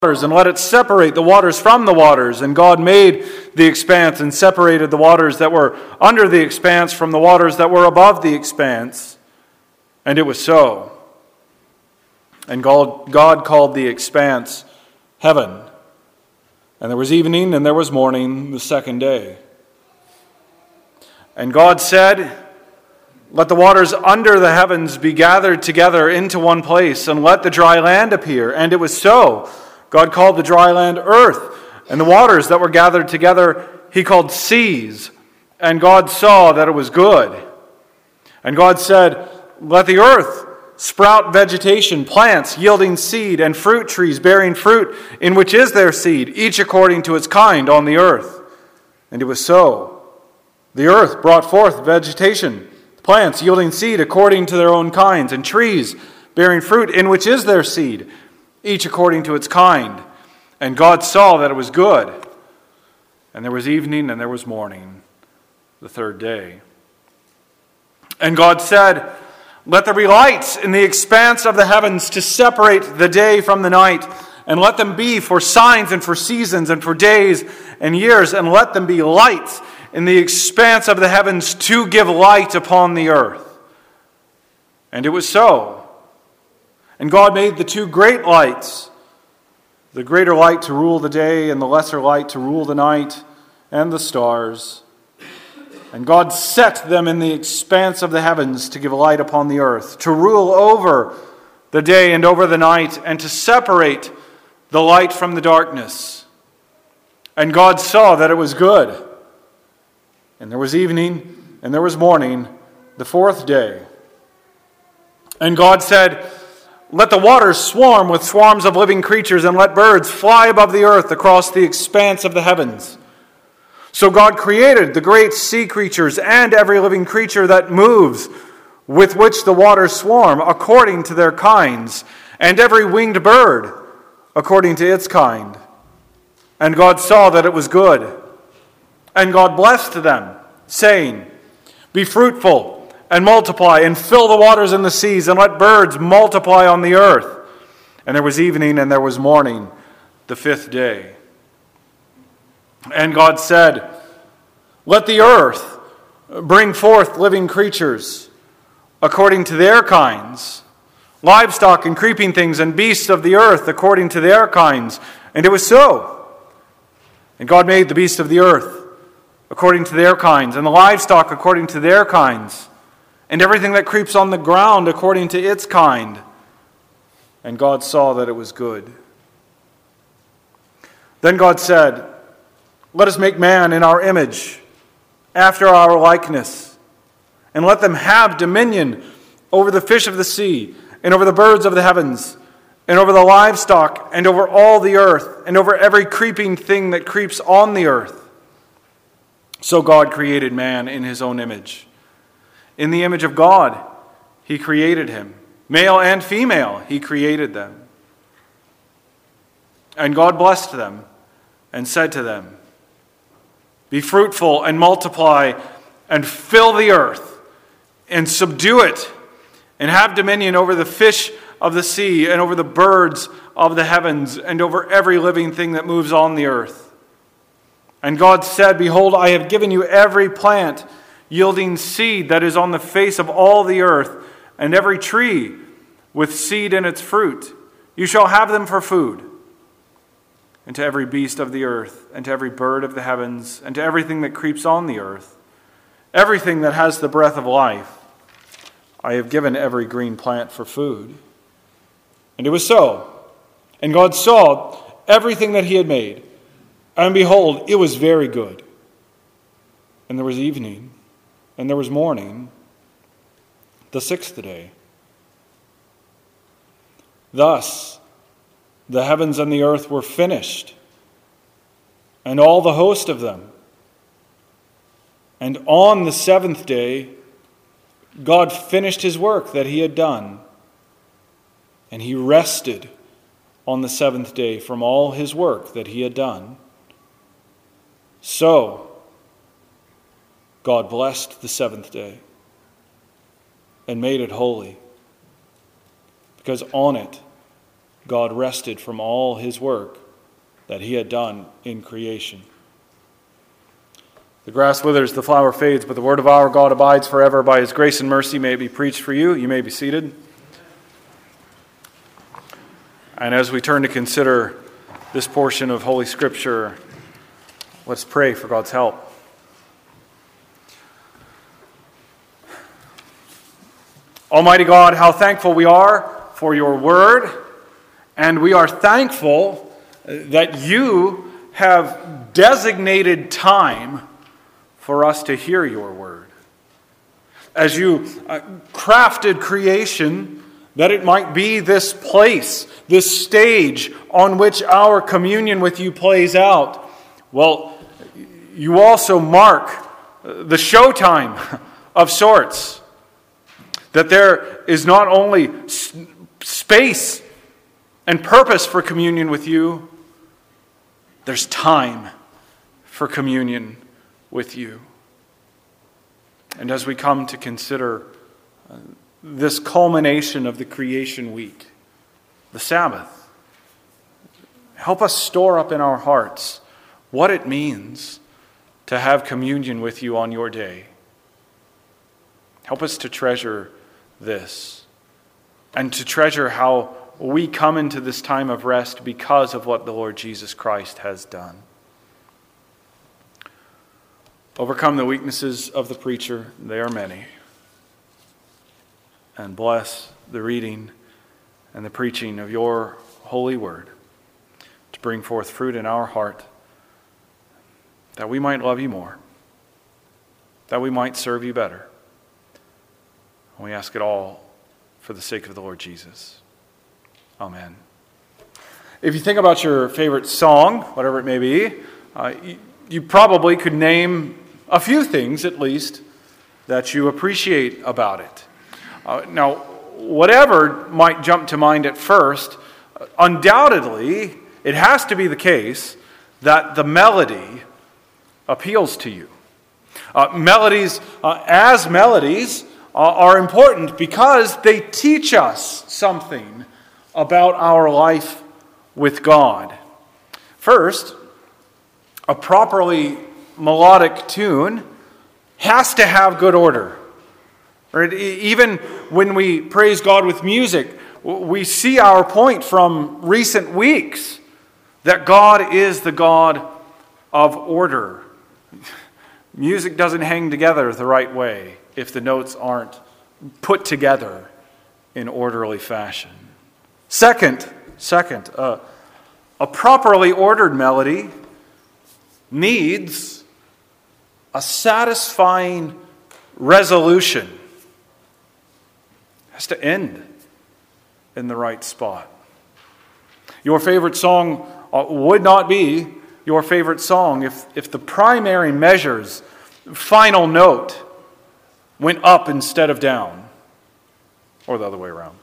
and let it separate the waters from the waters. And God made the expanse and separated the waters that were under the expanse from the waters that were above the expanse. And it was so. And God called the expanse heaven. And there was evening and there was morning the second day. And God said, "Let the waters under the heavens be gathered together into one place, and let the dry land appear." And it was so. God called the dry land earth, and the waters that were gathered together he called seas. And God saw that it was good. And God said, "Let the earth sprout vegetation, plants yielding seed, and fruit trees bearing fruit, in which is their seed, each according to its kind on the earth." And it was so. The earth brought forth vegetation, plants yielding seed according to their own kinds, and trees bearing fruit, in which is their seed, each according to its kind. And God saw that it was good. And there was evening and there was morning, the third day. And God said, "Let there be lights in the expanse of the heavens to separate the day from the night, and let them be for signs and for seasons and for days and years, and let them be lights in the expanse of the heavens to give light upon the earth." And it was so. And God made the two great lights, the greater light to rule the day and the lesser light to rule the night, and the stars. And God set them in the expanse of the heavens to give light upon the earth, to rule over the day and over the night, and to separate the light from the darkness. And God saw that it was good. And there was evening and there was morning, the fourth day. And God said, "Let the waters swarm with swarms of living creatures, and let birds fly above the earth across the expanse of the heavens." So God created the great sea creatures and every living creature that moves, with which the waters swarm, according to their kinds, and every winged bird, according to its kind. And God saw that it was good. And God blessed them, saying, "Be fruitful, and multiply, and fill the waters in the seas, and let birds multiply on the earth." And there was evening and there was morning, the fifth day. And God said, "Let the earth bring forth living creatures, according to their kinds, livestock and creeping things, and beasts of the earth, according to their kinds." And it was so. And God made the beasts of the earth, according to their kinds, and the livestock according to their kinds, and everything that creeps on the ground according to its kind. And God saw that it was good. Then God said, "Let us make man in our image, after our likeness, and let them have dominion over the fish of the sea, and over the birds of the heavens, and over the livestock, and over all the earth, and over every creeping thing that creeps on the earth." So God created man in his own image. In the image of God, he created him. Male and female, he created them. And God blessed them and said to them, "Be fruitful and multiply and fill the earth and subdue it and have dominion over the fish of the sea and over the birds of the heavens and over every living thing that moves on the earth." And God said, "Behold, I have given you every plant yielding seed that is on the face of all the earth, and every tree with seed in its fruit. You shall have them for food. And to every beast of the earth, and to every bird of the heavens, and to everything that creeps on the earth, everything that has the breath of life, I have given every green plant for food." And it was so. And God saw everything that he had made, and behold, it was very good. And there was evening, and there was morning, the sixth day. Thus the heavens and the earth were finished, and all the host of them. And on the seventh day, God finished his work that he had done, and he rested on the seventh day from all his work that he had done. So God blessed the seventh day and made it holy, because on it God rested from all his work that he had done in creation. The grass withers, the flower fades, but the word of our God abides forever. By his grace and mercy may it be preached for you. You may be seated. And as we turn to consider this portion of Holy Scripture, let's pray for God's help. Almighty God, how thankful we are for your word, and we are thankful that you have designated time for us to hear your word. As you crafted creation, that it might be this place, this stage on which our communion with you plays out. Well, you also mark the showtime of sorts. That there is not only space and purpose for communion with you, there's time for communion with you. And as we come to consider this culmination of the creation week, the Sabbath, help us store up in our hearts what it means to have communion with you on your day. Help us to treasure this, and to treasure how we come into this time of rest because of what the Lord Jesus Christ has done. Overcome the weaknesses of the preacher, they are many, and bless the reading and the preaching of your holy word to bring forth fruit in our heart, that we might love you more, that we might serve you better. We ask it all for the sake of the Lord Jesus. Amen. If you think about your favorite song, whatever it may be, you probably could name a few things, at least, that you appreciate about it. Now, whatever might jump to mind at first, undoubtedly, it has to be the case that the melody appeals to you. Melodies, as melodies, are important because they teach us something about our life with God. First, a properly melodic tune has to have good order. Right? Even when we praise God with music, we see our point from recent weeks that God is the God of order. Music doesn't hang together the right way if the notes aren't put together in orderly fashion. Second, a properly ordered melody needs a satisfying resolution. It has to end in the right spot. Your favorite song would not be your favorite song if the primary measure's final note went up instead of down, or the other way around.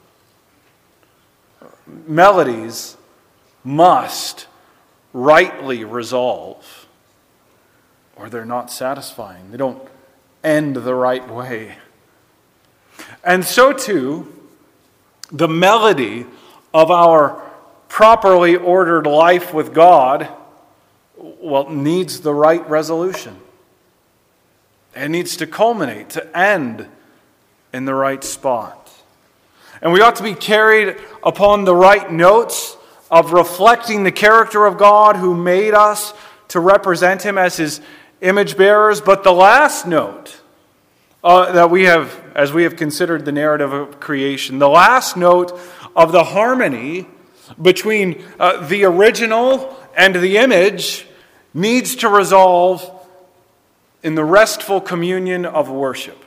Melodies must rightly resolve, or they're not satisfying. They don't end the right way. And so too, the melody of our properly ordered life with God, needs the right resolution. It needs to culminate, to end in the right spot. And we ought to be carried upon the right notes of reflecting the character of God who made us to represent him as his image bearers. But the last note that we have, as we have considered the narrative of creation, the last note of the harmony between the original and the image needs to resolve in the restful communion of worship.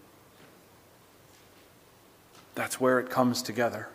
That's where it comes together.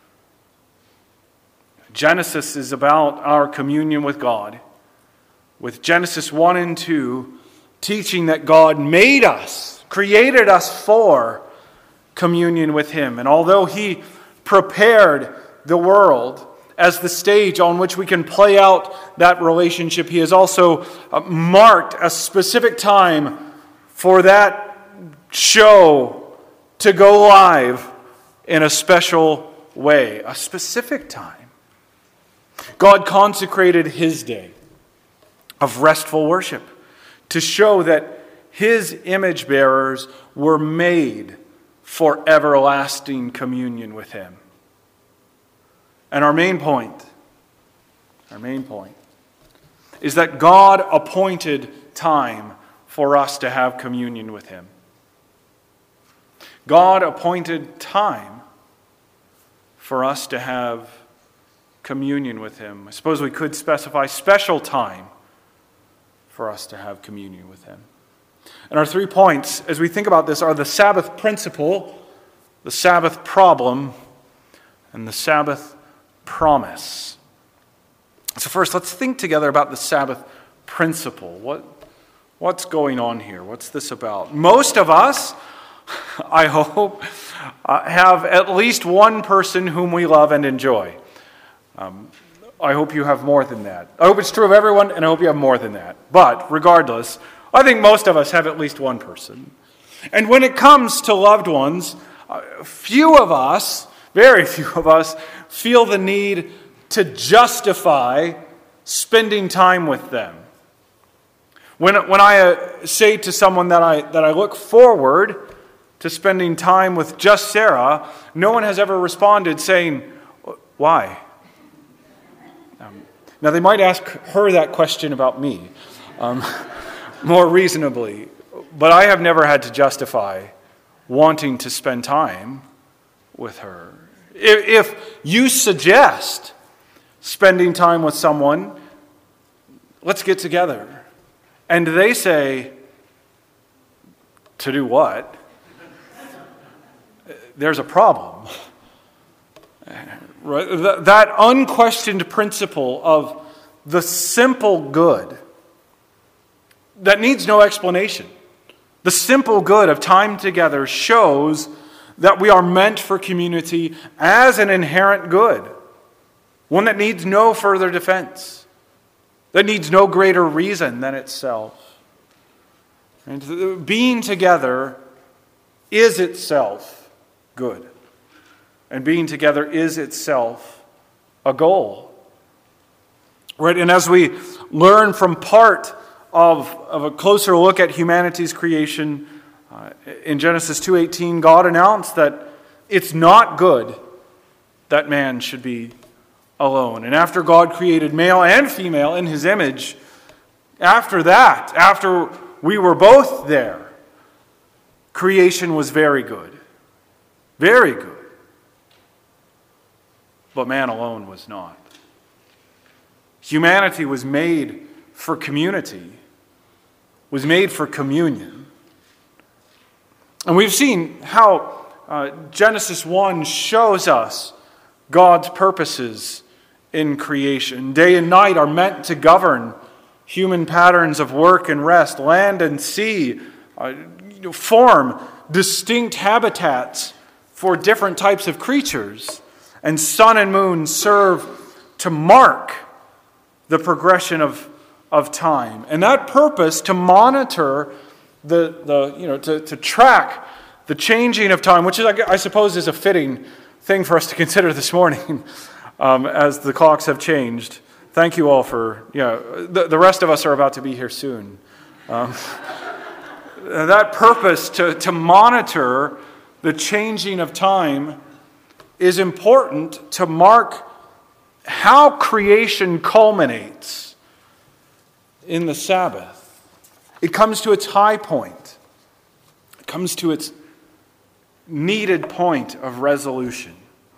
Genesis is about our communion with God, with Genesis 1 and 2 teaching that God made us, created us for communion with him. And although he prepared the world as the stage on which we can play out that relationship, he has also marked a specific time for that show to go live in a special way, a specific time. God consecrated his day of restful worship to show that his image bearers were made for everlasting communion with him. And our main point is that God appointed time for us to have communion with him. God appointed time for us to have communion with him. I suppose we could specify special time for us to have communion with him. And our 3 points, as we think about this, are the Sabbath principle, the Sabbath problem, and the Sabbath promise. So first, let's think together about the Sabbath principle. What's going on here? What's this about? Most of us, I hope, have at least one person whom we love and enjoy. I hope you have more than that. I hope it's true of everyone, and I hope you have more than that. But regardless, I think most of us have at least one person. And when it comes to loved ones, few of us, very few of us, feel the need to justify spending time with them. When I say to someone that I look forward to spending time with just Sarah, no one has ever responded saying, "Why?" Now, they might ask her that question about me more reasonably, but I have never had to justify wanting to spend time with her. If you suggest spending time with someone, let's get together, and they say, "To do what?" There's a problem. Right? That unquestioned principle of the simple good that needs no explanation. The simple good of time together shows that we are meant for community as an inherent good, one that needs no further defense, that needs no greater reason than itself. And being together is itself good. And being together is itself a goal. Right? And as we learn from part of a closer look at humanity's creation, in Genesis 2:18, God announced that it's not good that man should be alone. And after God created male and female in his image, after that, after we were both there, creation was very good. Very good. But man alone was not. Humanity was made for community, was made for communion. And we've seen how Genesis 1 shows us God's purposes in creation. Day and night are meant to govern human patterns of work and rest. Land and sea form distinct habitats for different types of creatures. And sun and moon serve to mark the progression of time. And that purpose, to monitor to track the changing of time, which is, I suppose, is a fitting thing for us to consider this morning as the clocks have changed. Thank you all for, the rest of us are about to be here soon. That purpose to monitor the changing of time is important to mark how creation culminates in the Sabbath. It comes to its high point. It comes to its needed point of resolution.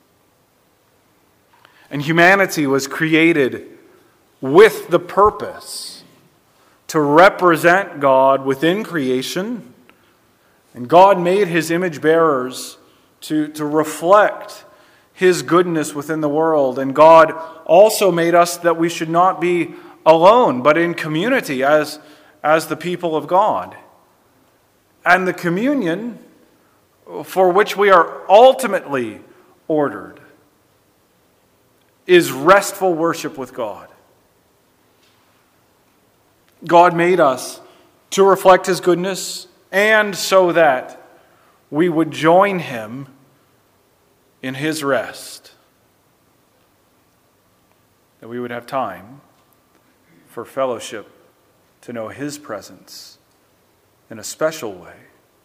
And humanity was created with the purpose to represent God within creation. And God made his image bearers to reflect his goodness within the world. And God also made us that we should not be alone, but in community as the people of God. And the communion for which we are ultimately ordered is restful worship with God. God made us to reflect his goodness and so that we would join him in his rest. that we would have time for fellowship, to know His presence in a special way.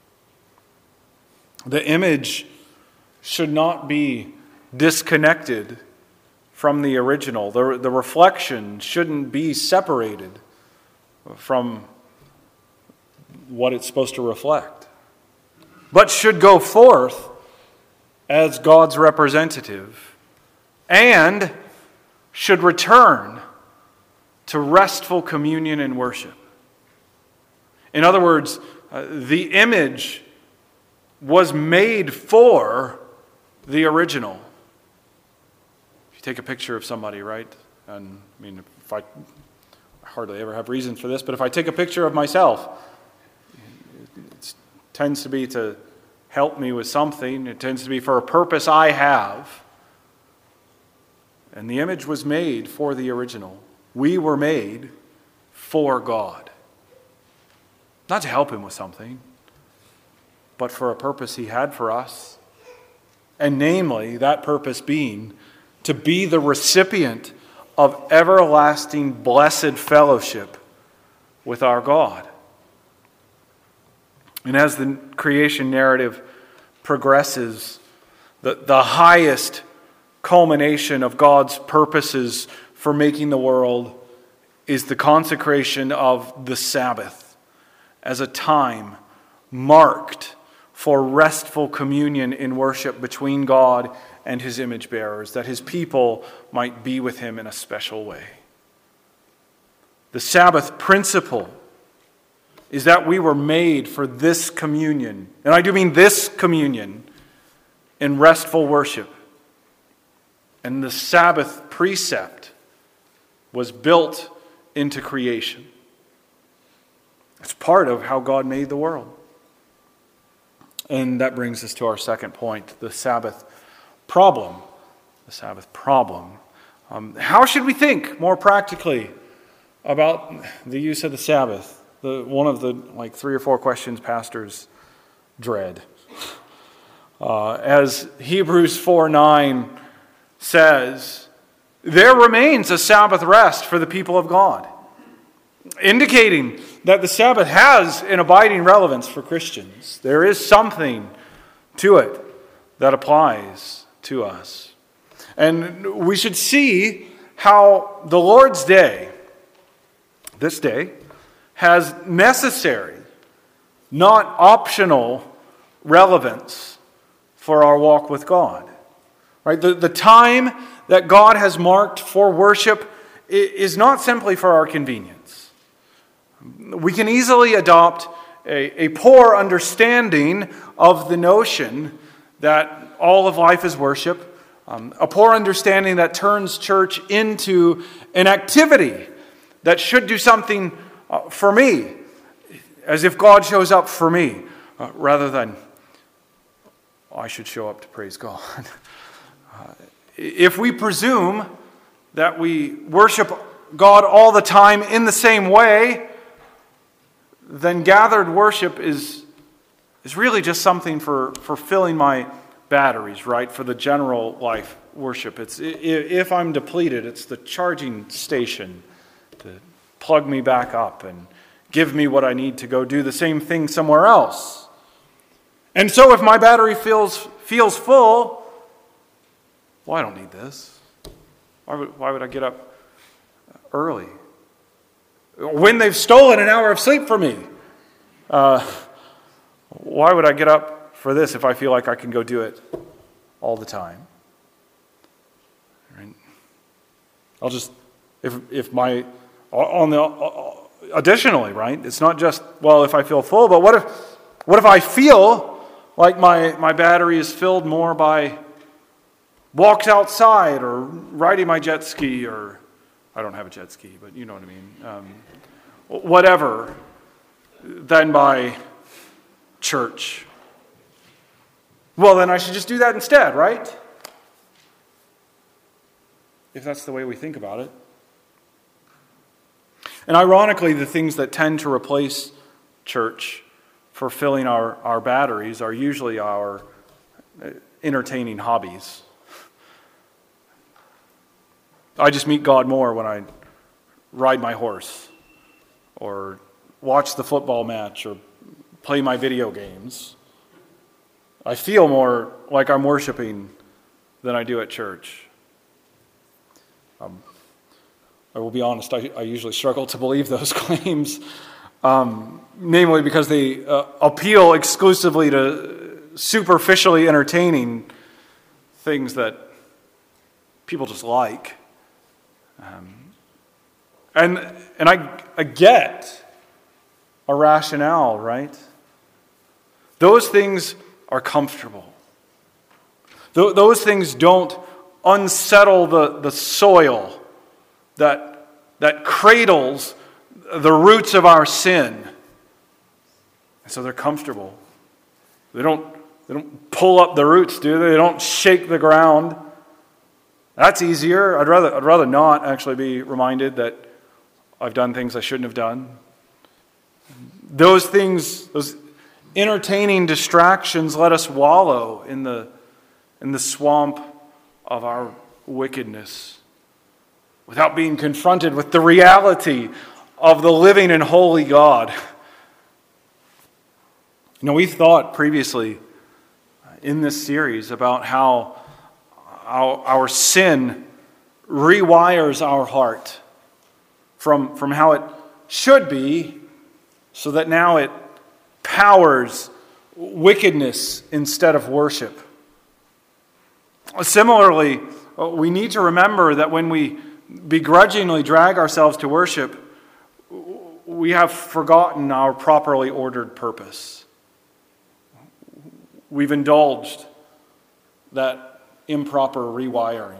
The image should not be disconnected from the original. The reflection shouldn't be separated from what it's supposed to reflect, but should go forth as God's representative and should return to restful communion and worship. In other words, the image was made for the original. If you take a picture of somebody, right? And I mean, if I hardly ever have reasons for this, but if I take a picture of myself, it tends to be to help me with something. It tends to be for a purpose I have. And the image was made for the original. We were made for God. Not to help Him with something, but for a purpose He had for us. And namely, that purpose being to be the recipient of everlasting blessed fellowship with our God. And as the creation narrative progresses, the highest culmination of God's purposes for making the world is the consecration of the Sabbath as a time marked for restful communion in worship between God and His image bearers, that His people might be with Him in a special way. The Sabbath principle is that we were made for this communion, and I do mean this communion, in restful worship. And the Sabbath precept was built into creation. It's part of how God made the world. And that brings us to our second point, the Sabbath problem. The Sabbath problem. How should we think more practically about the use of the Sabbath? One of the 3 or 4 questions pastors dread. As Hebrews 4:9 says, there remains a Sabbath rest for the people of God, indicating that the Sabbath has an abiding relevance for Christians. There is something to it that applies to us. And we should see how the Lord's Day, this day, has necessary, not optional, relevance for our walk with God. Right? The time that God has marked for worship is not simply for our convenience. We can easily adopt a poor understanding of the notion that all of life is worship, a poor understanding that turns church into an activity that should do something for me, as if God shows up for me, rather than I should show up to praise God. If we presume that we worship God all the time in the same way, then gathered worship is really just something for filling my batteries, right? For the general life worship. If I'm depleted, it's the charging station to plug me back up and give me what I need to go do the same thing somewhere else. And so if my battery feels full, well, I don't need this. Why would I get up early? When they've stolen an hour of sleep from me, why would I get up for this if I feel like I can go do it all the time? Right? I'll just, additionally, right? It's not just, well, if I feel full, but what if I feel like my battery is filled more by walks outside or riding my jet ski, or I don't have a jet ski, but you know what I mean. Whatever, than by church. Well, then I should just do that instead, right? If that's the way we think about it. And ironically, the things that tend to replace church for filling our batteries are usually our entertaining hobbies. I just meet God more when I ride my horse or watch the football match or play my video games. I feel more like I'm worshiping than I do at church. I will be honest, I usually struggle to believe those claims, namely because they appeal exclusively to superficially entertaining things that people just like. And I get a rationale, right? Those things are comfortable. Those things don't unsettle the soil that cradles the roots of our sin. And so they're comfortable. They don't pull up the roots, do they? They don't shake the ground. That's easier. I'd rather not actually be reminded that I've done things I shouldn't have done. Those things, those entertaining distractions, let us wallow in the swamp of our wickedness without being confronted with the reality of the living and holy God. We've thought previously in this series about how our sin rewires our heart from how it should be, so that now it powers wickedness instead of worship. Similarly, we need to remember that when we begrudgingly drag ourselves to worship, we have forgotten our properly ordered purpose. We've indulged that improper rewiring.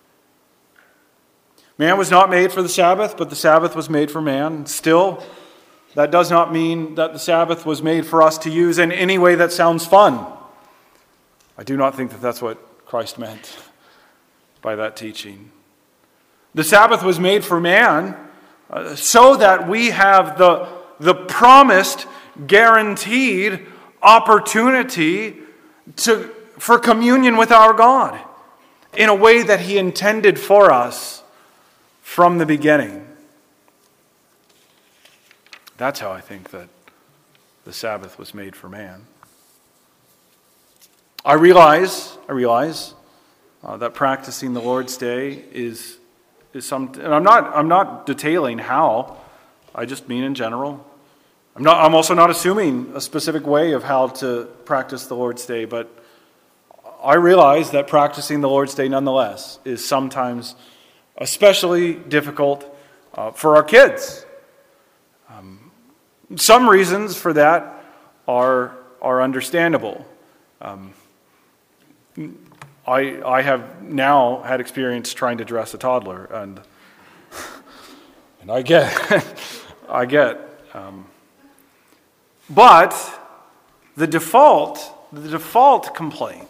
Man was not made for the Sabbath, but the Sabbath was made for man. Still, that does not mean that the Sabbath was made for us to use in any way that sounds fun. I do not think that that's what Christ meant by that teaching. The Sabbath was made for man so that we have the promised, guaranteed opportunity for communion with our God in a way that He intended for us from the beginning. That's how I think that the Sabbath was made for man. I realize that practicing the Lord's Day is something, and I'm not detailing how. I just mean in general. I'm also not assuming a specific way of how to practice the Lord's Day, but I realize that practicing the Lord's Day nonetheless is sometimes especially difficult for our kids. Some reasons for that are understandable. I have now had experience trying to dress a toddler, and I get. But the default complaint,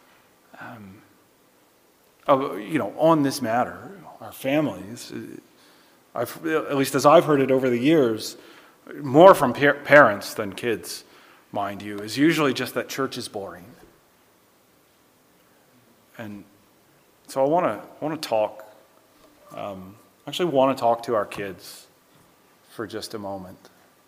on this matter, our families, at least as I've heard it over the years, more from parents than kids, mind you, is usually just that church is boring. And so I want to talk. Actually, want to talk to our kids for just a moment.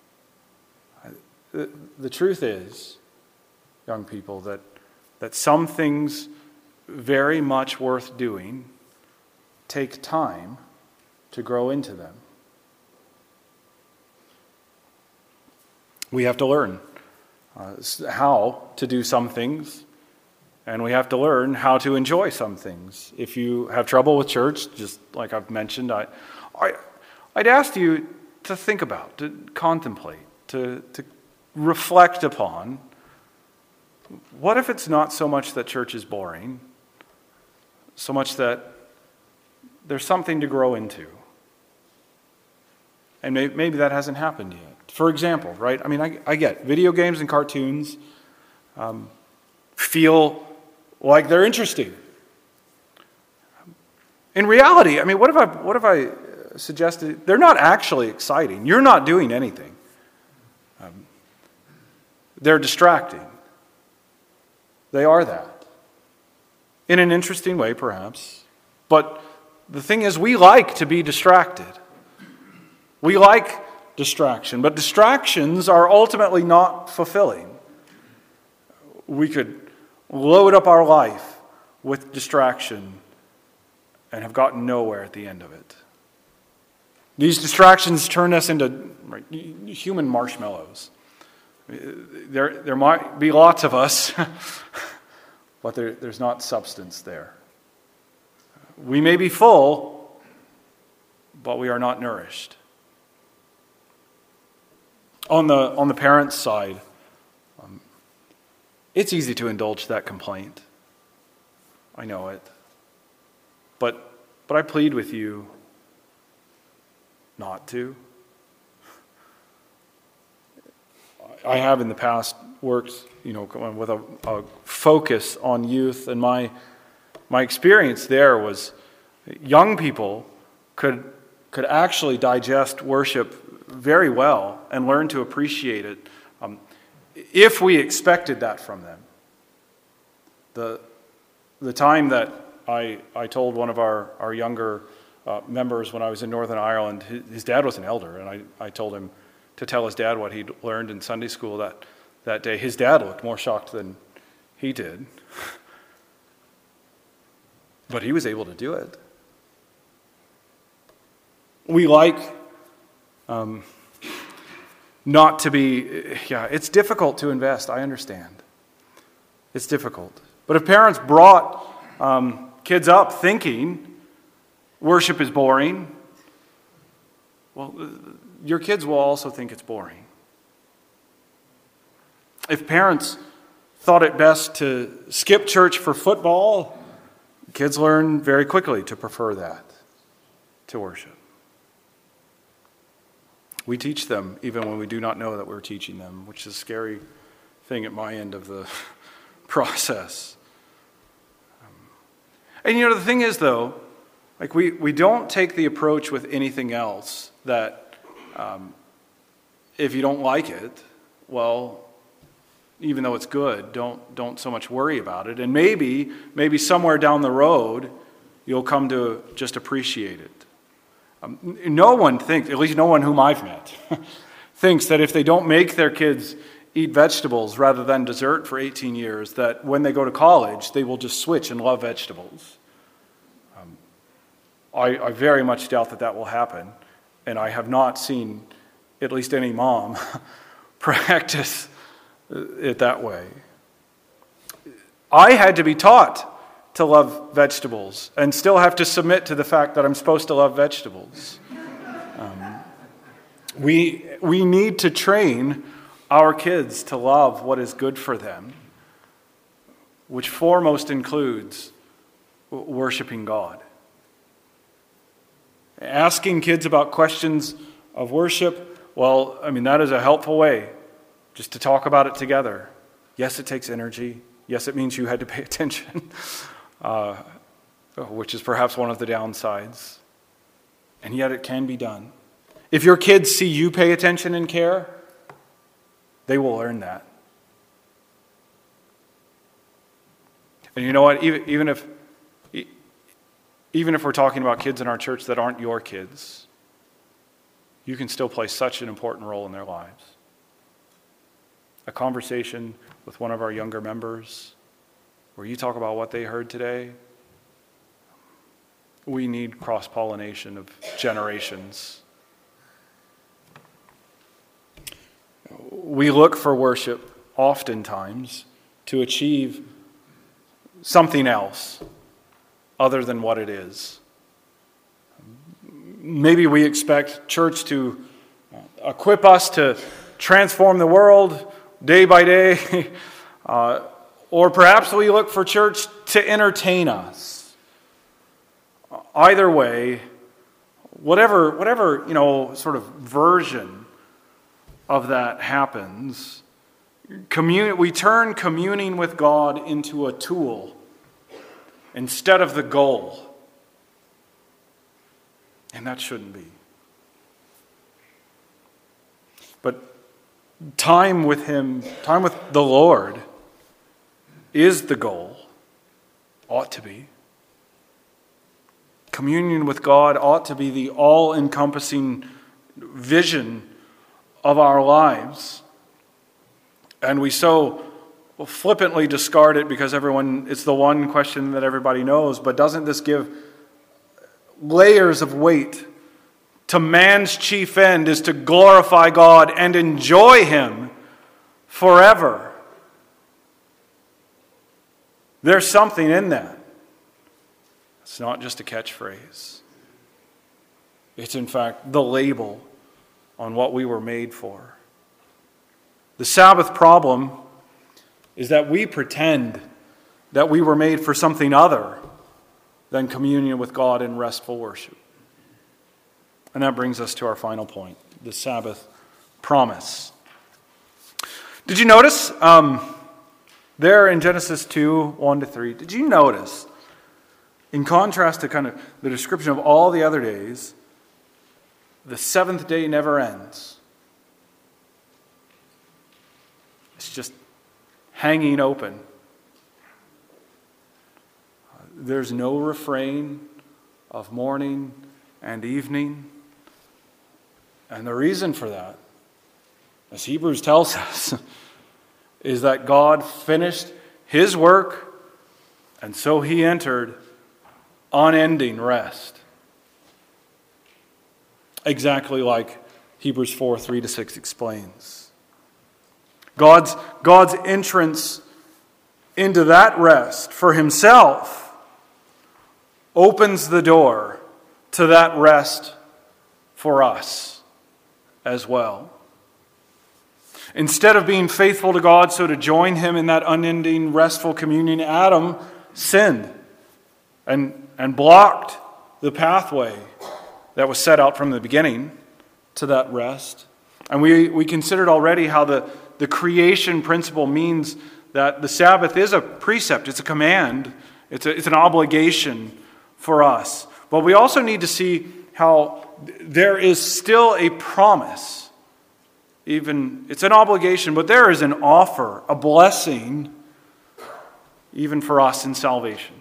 The truth is, young people, that some things very much worth doing take time to grow into them. We have to learn how to do some things, and we have to learn how to enjoy some things. If you have trouble with church, just like I've mentioned, I'd ask you to think about, to contemplate, to reflect upon, what if it's not so much that church is boring, so much that there's something to grow into? And maybe that hasn't happened yet. For example, right? I mean, I get video games and cartoons feel like they're interesting. In reality, I mean, what if I suggested they're not actually exciting? You're not doing anything. They're distracting. They are that. In an interesting way, perhaps. But the thing is, we like to be distracted. We like distraction, but distractions are ultimately not fulfilling. We could load up our life with distraction and have gotten nowhere at the end of it. These distractions turn us into human marshmallows. There might be lots of us, but there's not substance there. We may be full, but we are not nourished. On the parents' side, it's easy to indulge that complaint. I know it. But I plead with you not to. I have in the past worked, with a focus on youth, and my experience there was young people could actually digest worship very well and learn to appreciate it if we expected that from them. The time that I told one of our younger members when I was in Northern Ireland, his dad was an elder, and I told him to tell his dad what he'd learned in Sunday school that day. His dad looked more shocked than he did. But he was able to do it. We like not to be, it's difficult to invest, I understand. It's difficult. But if parents brought kids up thinking worship is boring, well, your kids will also think it's boring. If parents thought it best to skip church for football, kids learn very quickly to prefer that to worship. We teach them even when we do not know that we're teaching them, which is a scary thing at my end of the process. And the thing is, though, we don't take the approach with anything else that if you don't like it, well, even though it's good, don't so much worry about it. And maybe somewhere down the road, you'll come to just appreciate it. No one thinks, at least no one whom I've met, thinks that if they don't make their kids eat vegetables rather than dessert for 18 years, that when they go to college, they will just switch and love vegetables. I very much doubt that will happen, and I have not seen at least any mom practice it that way. I had to be taught to love vegetables and still have to submit to the fact that I'm supposed to love vegetables. We need to train our kids to love what is good for them, which foremost includes worshiping God. Asking kids about questions of worship, well, that is a helpful way just to talk about it together. Yes, it takes energy. Yes, it means you had to pay attention, which is perhaps one of the downsides. And yet it can be done. If your kids see you pay attention and care, they will learn that. And you know what? Even if we're talking about kids in our church that aren't your kids, you can still play such an important role in their lives. A conversation with one of our younger members where you talk about what they heard today. We need cross-pollination of generations. We look for worship oftentimes to achieve something else other than what it is. Maybe we expect church to equip us to transform the world day by day, or perhaps we look for church to entertain us. Either way, whatever sort of version of that happens, we turn communing with God into a tool instead of the goal. And that shouldn't be. But time with Him, time with the Lord, is the goal. Ought to be. communion with God ought to be the all-encompassing vision of our lives. And we so flippantly discard it because it's the one question that everybody knows. But doesn't this give layers of weight to man's chief end is to glorify God and enjoy Him forever? There's something in that. It's not just a catchphrase. It's in fact the label on what we were made for. The Sabbath problem is that we pretend that we were made for something other than communion with God in restful worship. And that brings us to our final point, the Sabbath promise. Did you notice there in Genesis 2, 1-3, did you notice, in contrast to kind of the description of all the other days, the seventh day never ends. It's just hanging open. There's no refrain of morning and evening. And the reason for that, as Hebrews tells us, is that God finished His work, and so He entered unending rest. Exactly like Hebrews 4, 3-6 explains. God's entrance into that rest for Himself opens the door to that rest for us as well. Instead of being faithful to God, so to join Him in that unending restful communion, Adam sinned and blocked the pathway that was set out from the beginning to that rest. And we considered already how the creation principle means that the Sabbath is a precept, it's a command, it's an obligation for us. But we also need to see how there is still a promise. Even it's an obligation, but there is an offer, a blessing, even for us in salvation.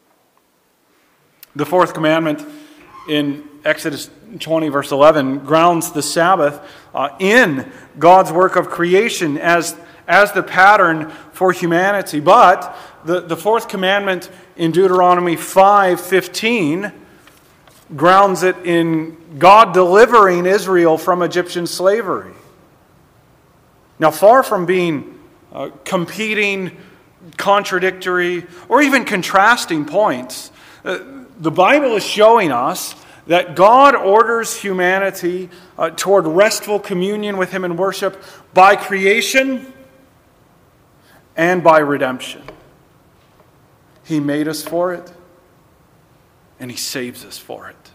The fourth commandment in Exodus 20, verse 11, grounds the Sabbath in God's work of creation as the pattern for humanity. But the fourth commandment in Deuteronomy 5:15 grounds it in God delivering Israel from Egyptian slavery. Now, far from being competing, contradictory, or even contrasting points, the Bible is showing us that God orders humanity toward restful communion with Him in worship by creation and by redemption. He made us for it, and He saves us for it.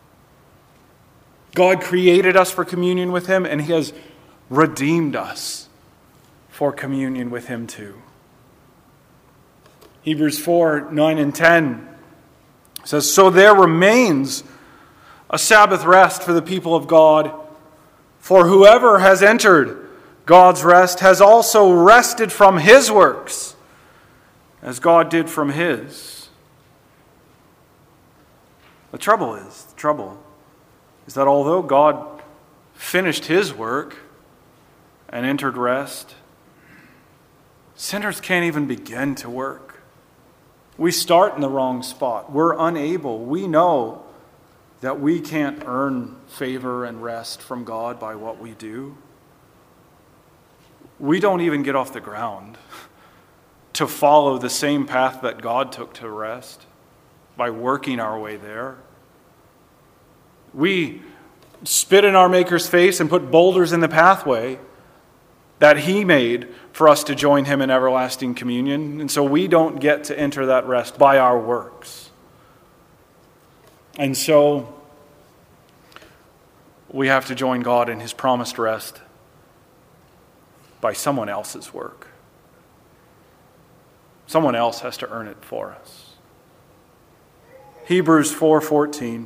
God created us for communion with Him, and He has redeemed us for communion with Him too. Hebrews 4, 9 and 10 says, "So there remains a Sabbath rest for the people of God, for whoever has entered God's rest has also rested from his works, as God did from His." The trouble is that although God finished His work and entered rest, sinners can't even begin to work. We start in the wrong spot. We're unable. We know that we can't earn favor and rest from God by what we do. We don't even get off the ground to follow the same path that God took to rest by working our way there. We spit in our Maker's face and put boulders in the pathway that He made for us to join Him in everlasting communion. And so we don't get to enter that rest by our works. And so we have to join God in His promised rest by someone else's work. Someone else has to earn it for us. Hebrews 4:14.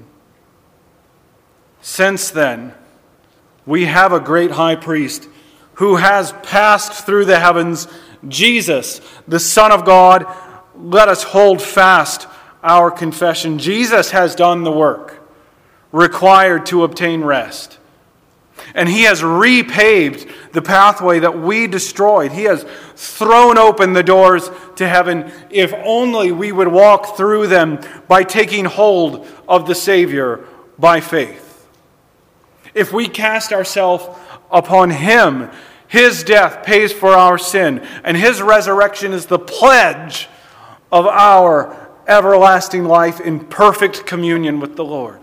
"Since then, we have a great high priest who has passed through the heavens, Jesus, the Son of God. Let us hold fast our confession. Jesus has done the work required to obtain rest. And he has repaved the pathway that we destroyed. He has thrown open the doors to heaven if only we would walk through them by taking hold of the Savior by faith. If we cast ourselves upon him, his death pays for our sin, and his resurrection is the pledge of our everlasting life in perfect communion with the Lord.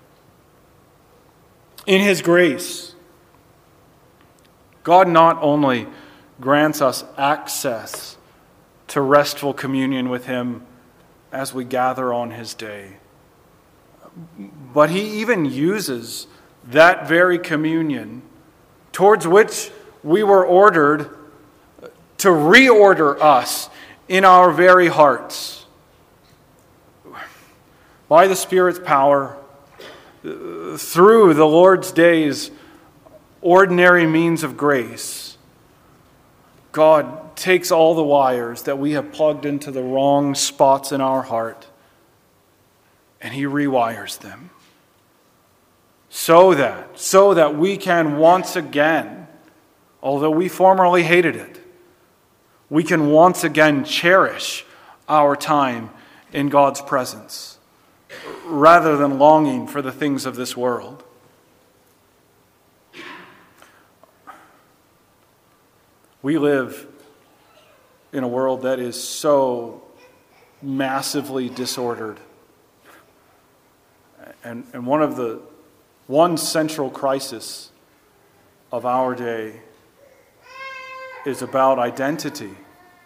In his grace, God not only grants us access to restful communion with him as we gather on his day, but he even uses that very communion towards which we were ordered to reorder us in our very hearts. By the Spirit's power, through the Lord's day's ordinary means of grace, God takes all the wires that we have plugged into the wrong spots in our heart, and he rewires them so that we can once again, although we formerly hated it, we can once again cherish our time in God's presence rather than longing for the things of this world. We live in a world that is so massively disordered. And one central crisis of our day is about identity.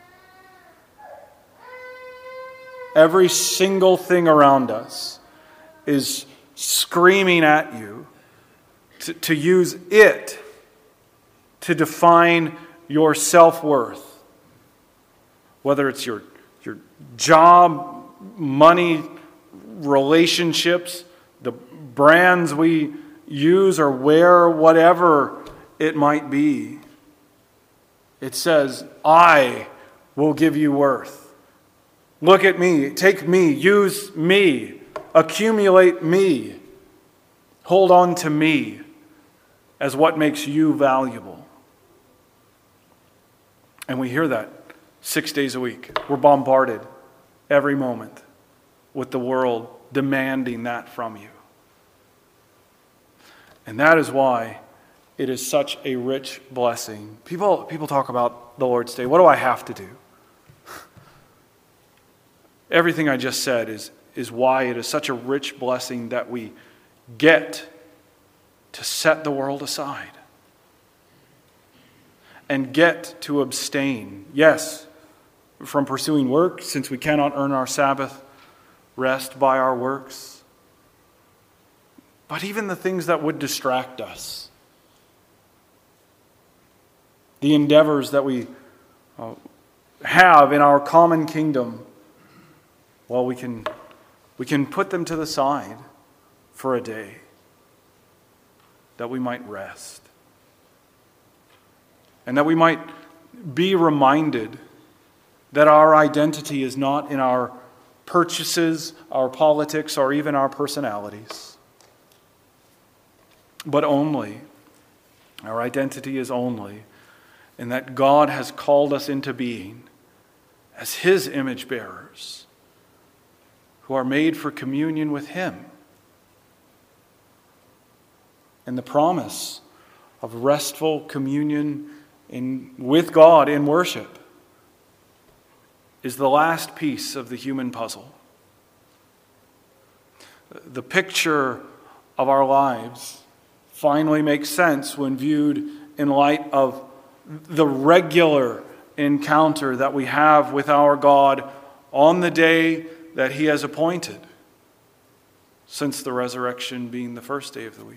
Every single thing around us is screaming at you to use it to define your self-worth. Whether it's your job, money, relationships, the brands we use or wear, whatever it might be. It says, I will give you worth. Look at me, take me, use me, accumulate me, hold on to me as what makes you valuable. And we hear that 6 days a week. We're bombarded every moment with the world demanding that from you. And that is why it is such a rich blessing. People talk about the Lord's Day. What do I have to do? Everything I just said is why it is such a rich blessing that we get to set the world aside and get to abstain, yes, from pursuing work, since we cannot earn our Sabbath rest by our works, but even the things that would distract us, the endeavors that we have in our common kingdom, well, we can put them to the side for a day that we might rest. And that we might be reminded that our identity is not in our purchases, our politics, or even our personalities. But only, our identity is only in that God has called us into being as his image bearers who are made for communion with him. And the promise of restful communion with God in worship is the last piece of the human puzzle. The picture of our lives finally makes sense when viewed in light of the regular encounter that we have with our God on the day that he has appointed, since the resurrection being the first day of the week.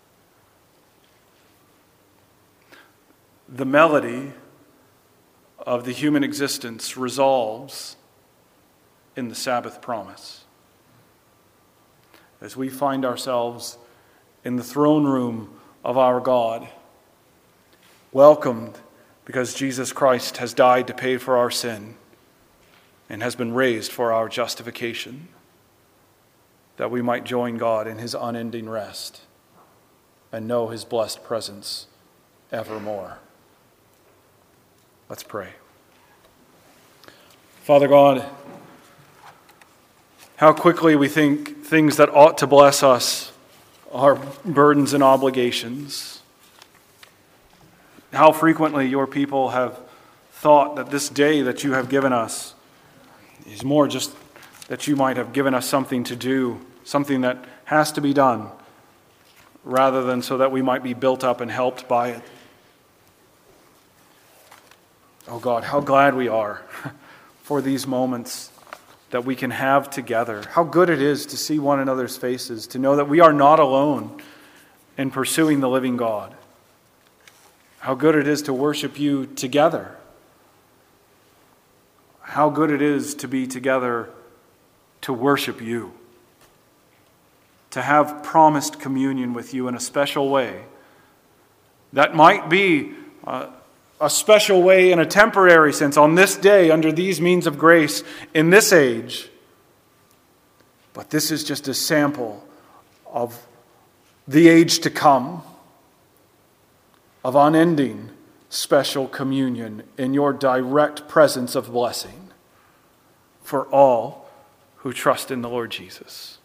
The melody of the human existence resolves in the Sabbath promise. As we find ourselves in the throne room of our God, welcomed because Jesus Christ has died to pay for our sin and has been raised for our justification. that we might join God in his unending rest and know his blessed presence evermore. Let's pray. Father God, how quickly we think things that ought to bless us are burdens and obligations. How frequently your people have thought that this day that you have given us is more just that you might have given us something to do, something that has to be done, rather than so that we might be built up and helped by it. Oh God, how glad we are for these moments that we can have together. How good it is to see one another's faces, to know that we are not alone in pursuing the living God. How good it is to worship you together. How good it is to be together to worship you. To have promised communion with you in a special way. That might be a special way in a temporary sense on this day under these means of grace in this age. But this is just a sample of the age to come, of unending special communion in your direct presence of blessing for all who trust in the Lord Jesus.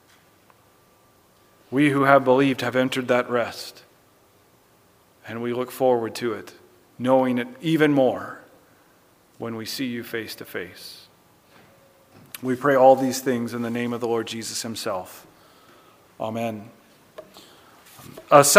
We who have believed have entered that rest, and we look forward to it, knowing it even more when we see you face to face. We pray all these things in the name of the Lord Jesus himself. Amen.